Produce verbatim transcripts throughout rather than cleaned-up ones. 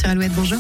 sur Alouette. Bonjour.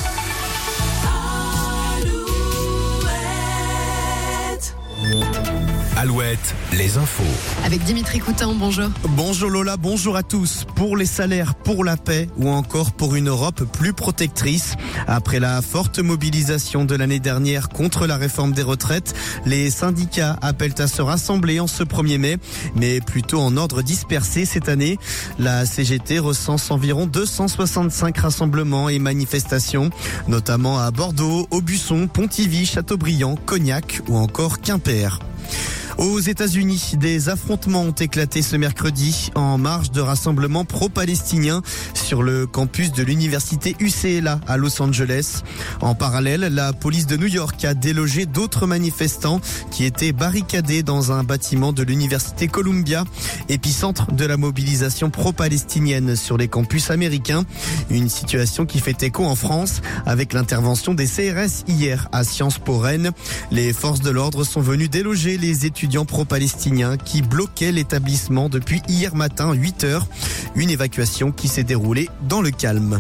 Alouette, les infos. Avec Dimitri Coutan, bonjour. Bonjour Lola, bonjour à tous. Pour les salaires, pour la paix ou encore pour une Europe plus protectrice. Après la forte mobilisation de l'année dernière contre la réforme des retraites, les syndicats appellent à se rassembler en ce premier mai, mais plutôt en ordre dispersé cette année. La C G T recense environ deux cent soixante-cinq rassemblements et manifestations, notamment à Bordeaux, Aubusson, Pontivy, Châteaubriand, Cognac ou encore Quimper. Aux États-Unis, des affrontements ont éclaté ce mercredi en marge de rassemblements pro-palestiniens sur le campus de l'université U C L A à Los Angeles. En parallèle, la police de New York a délogé d'autres manifestants qui étaient barricadés dans un bâtiment de l'université Columbia, épicentre de la mobilisation pro-palestinienne sur les campus américains. Une situation qui fait écho en France avec l'intervention des C R S hier à Sciences Po Rennes. Les forces de l'ordre sont venues déloger les étudiants pro-palestiniens qui bloquaient l'établissement depuis hier matin huit heures. Une évacuation qui s'est déroulée dans le calme.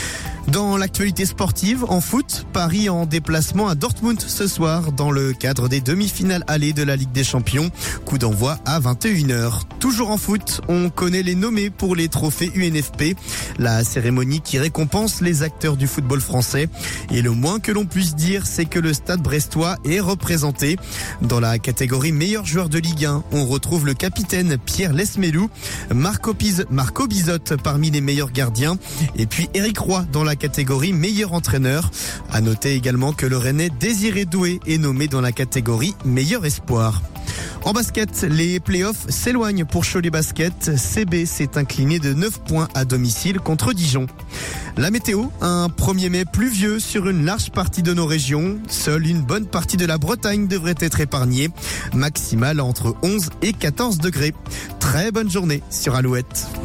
Dans l'actualité sportive, en foot, Paris en déplacement à Dortmund ce soir dans le cadre des demi-finales allées de la Ligue des Champions. Coup d'envoi à vingt et une heures. Toujours en foot, on connaît les nommés pour les trophées U N F P, la cérémonie qui récompense les acteurs du football français. Et le moins que l'on puisse dire, c'est que le Stade brestois est représenté. Dans la catégorie meilleur joueur de Ligue un, on retrouve le capitaine Pierre Lesmelou, Marco, Piz- Marco Bizotte parmi les meilleurs gardiens, et puis Eric Roy dans la catégorie meilleur entraîneur. À noter également que le Rennais Désiré Doué est nommé dans la catégorie meilleur espoir. En basket, les playoffs s'éloignent pour Cholet Basket. C B s'est incliné de neuf points à domicile contre Dijon. La météo, un premier mai pluvieux sur une large partie de nos régions. Seule une bonne partie de la Bretagne devrait être épargnée. Maximale entre onze et quatorze degrés. Très bonne journée sur Alouette.